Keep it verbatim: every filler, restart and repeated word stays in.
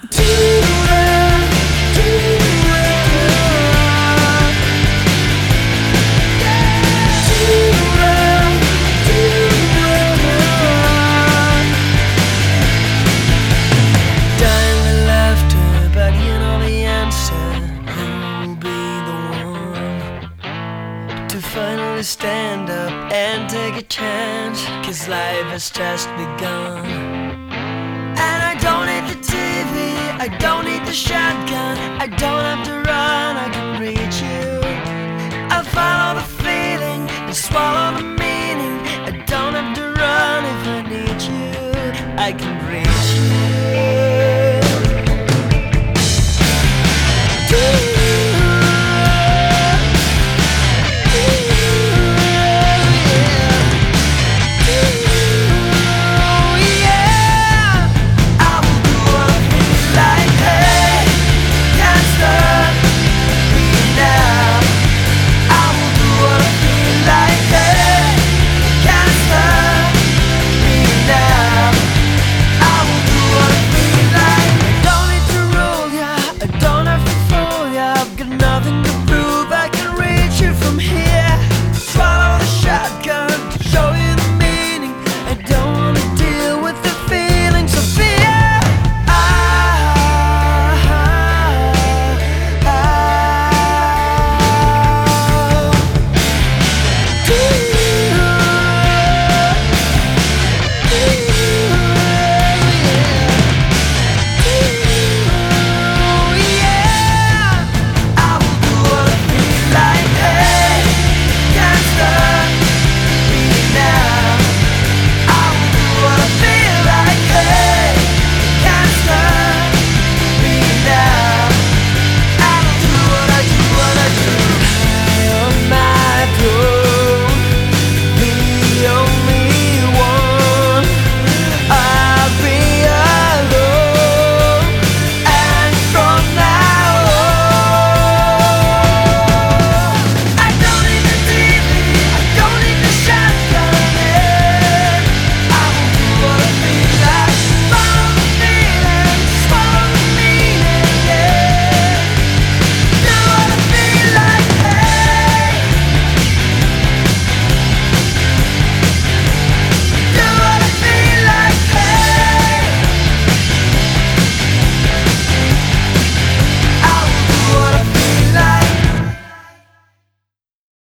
Finally stand up and take a chance, 'cause life has just begun. And I don't need the T V, I don't need the shotgun, I don't have to run, I can reach you. I follow the feeling and swallow the